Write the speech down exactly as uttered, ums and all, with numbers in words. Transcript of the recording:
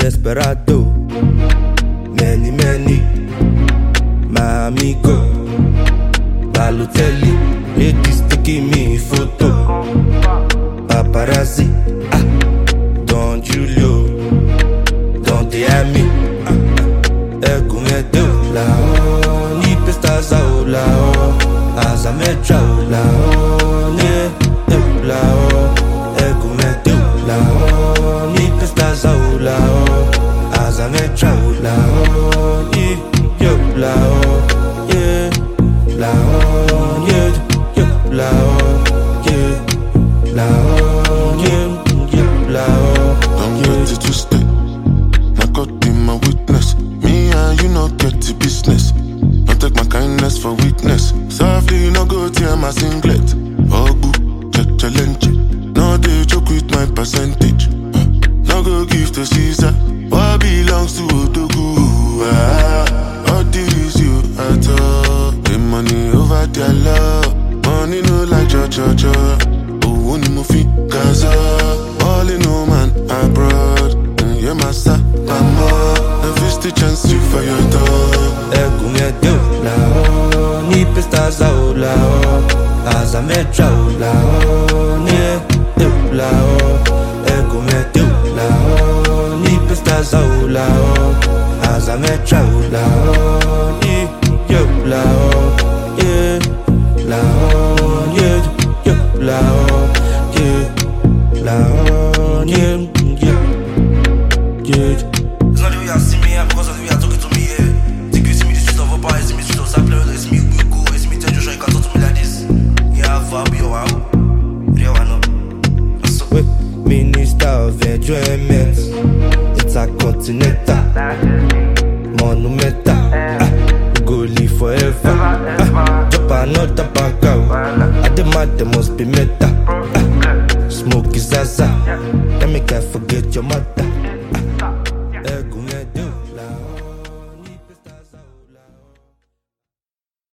desperado. Many, many, my amigo. Balotelli, ladies taking me photo. Paparazzi, ah, Don Julio, Don Diami, Egun Edo, lao, ni pestaza o lao, Azametra o lao, ne, lao, Egun Edo, lao, ni pestaza o lao, Azametra o lao, i, yo, lao, yeah, lao, yeah, yo, lao, yeah, lao, yeah, yeah, lao. I'm ready to stay. My God be my witness. Me and you not get to business. Don't take my kindness for weakness. Softly, no go tear my singlet. Ogu, challenge. No they joke with my percentage. Uh, no go give to Caesar. What belongs to Odogu? Ah, all this you at all. The money over their love. Money no like cha cha cha. Oh, only mo fi Gaza. All in no man abroad. And you're my star, my mom. And fish the chance you for your dog. Egun Edo, lao, ni pestaza o lao, Azametra o lao, ne, lao, Egun Edo, lao, ni pestaza o lao, Azametra o lao, i, yo, lao, yeah, lao, yeah, yo, lao, yeah, lao, yeah, yeah, yeah. It's not the way I see me, yeah, because of the way I talk it to me, yeah. Think you see me the streets of a bar, you see me the streets of Sapler, you see me we go, you see me tell Joshua, you can talk to me like this. Yeah, I'll be your wow. Real one up. So, Wait, Minister of Enjoyment, it's a continental, monumental, ah, go live forever, ah, drop another bag out, I demand there must be meta, ah, smoke is Zaza, let me can't forget your mother.